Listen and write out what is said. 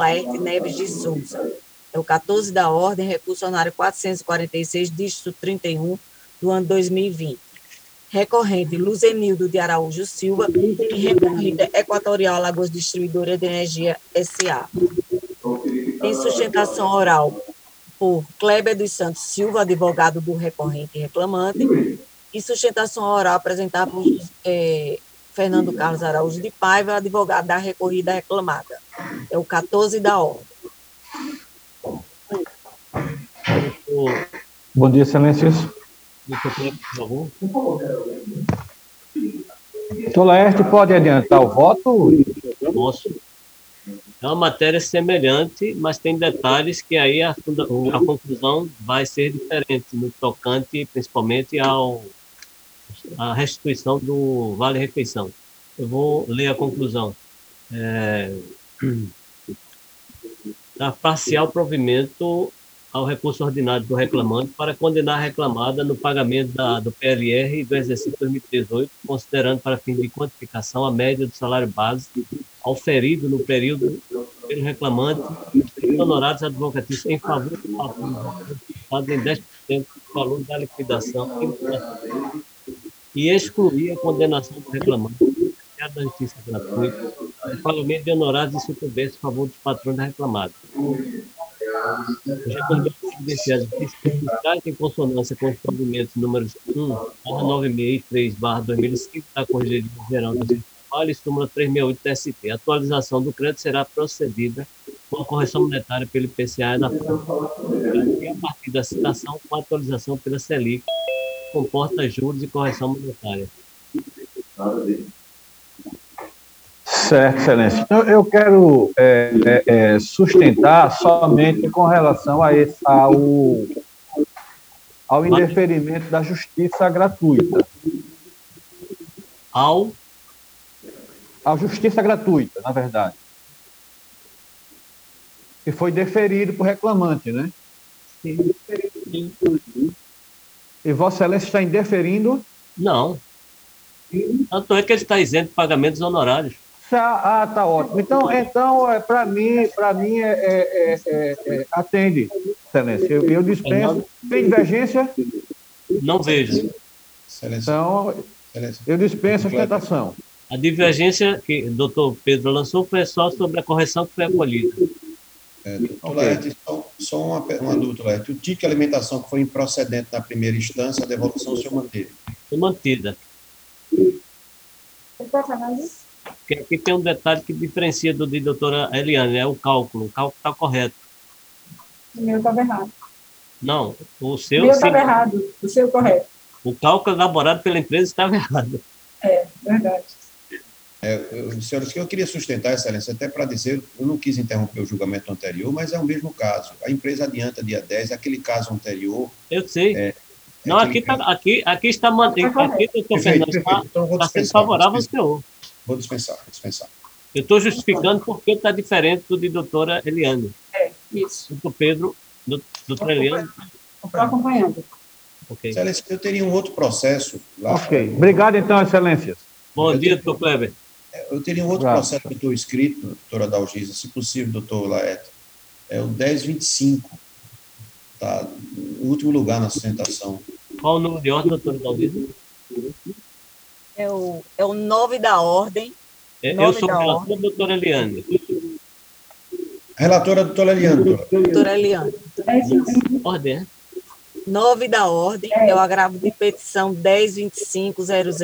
Laerte Neves de Souza. É o 14 da ordem, recurso ordinário 446, dígito 31, do ano 2020. Recorrente Luzenildo de Araújo Silva e recorrida Equatorial Alagoas Distribuidora de Energia S.A. Em sustentação oral por Kleber dos Santos Silva, advogado do recorrente e reclamante, e sustentação oral apresentada por Fernando Carlos Araújo de Paiva, advogado da recorrida reclamada. É o 14 da ordem. Bom dia, excelências. Doutor Kleber, por favor. Doutor Laerte, pode adiantar o voto? Posso. É uma matéria semelhante, mas tem detalhes que aí a conclusão vai ser diferente, no tocante principalmente à restituição do vale-refeição. Eu vou ler a conclusão. Dá parcial provimento ao recurso ordinário do reclamante para condenar a reclamada no pagamento do PLR do exercício 2018, considerando para fim de quantificação a média do salário base auferido no período pelo reclamante e honorários advocatícios em favor do patrão em 10% do valor da liquidação e excluir a condenação do reclamante da justiça gratuita no pagamento de honorários de sucumbência em favor dos patrões da reclamada. Os recolhimentos providenciais fiscais em consonância com os provimentos números 1/96 e 3/2005 da Corregedoria Geral do Trabalho e súmula 368 do TST. A atualização do crédito será procedida com a correção monetária pelo IPCA na e a partir da citação com a atualização pela Selic, comporta juros e correção monetária. Certo, excelência. Então, eu quero sustentar somente com relação a ao indeferimento da justiça gratuita. A justiça gratuita, na verdade. Que foi deferido por reclamante, né? Sim. E Vossa Excelência está indeferindo? Não. Tanto é que ele está isento de pagamentos honorários. Tá ótimo. Então para mim atende, excelência. Eu dispenso. Tem divergência? Não vejo. Excelência. Então, Excelência. eu dispenso a sustentação. A divergência que o doutor Pedro lançou foi só sobre a correção que foi acolhida. Doutor Laerte, só uma dúvida, Laerte. O título de alimentação que foi improcedente na primeira instância, a devolução o senhor manteve? Foi mantida. Porque aqui tem um detalhe que diferencia do de doutora Eliane, é o cálculo. O cálculo está correto. O meu estava errado. Não, o seu... O meu estava errado, o seu correto. O cálculo elaborado pela empresa estava errado. É, verdade. Senhores, eu queria sustentar, excelência, até para dizer, eu não quis interromper o julgamento anterior, mas é o mesmo caso. A empresa adianta dia 10, aquele caso anterior... Eu sei. Não, aqui está mantendo. Aqui, doutor Fernando, está sendo favorável ao senhor. Vou dispensar. Eu estou justificando porque está diferente do de doutora Eliane. Isso. Doutor Pedro, doutora Eliane. Estou acompanhando. Ok. Excelência, eu teria um outro processo lá. Ok. Obrigado, então, excelências. Bom dia, doutor Kleber. Eu teria um outro processo que eu estou escrito, doutora Dalgisa, se possível, doutor Laerte. É o 1025. Tá, no último lugar na sustentação. Qual o número de ordem, doutora Dalgisa? É o 9 da ordem. Eu sou o relator, doutora Eliane. Relatora, doutora Eliane. Doutora Eliane. Ordem, 9 da ordem é o agravo de petição 10.25.00.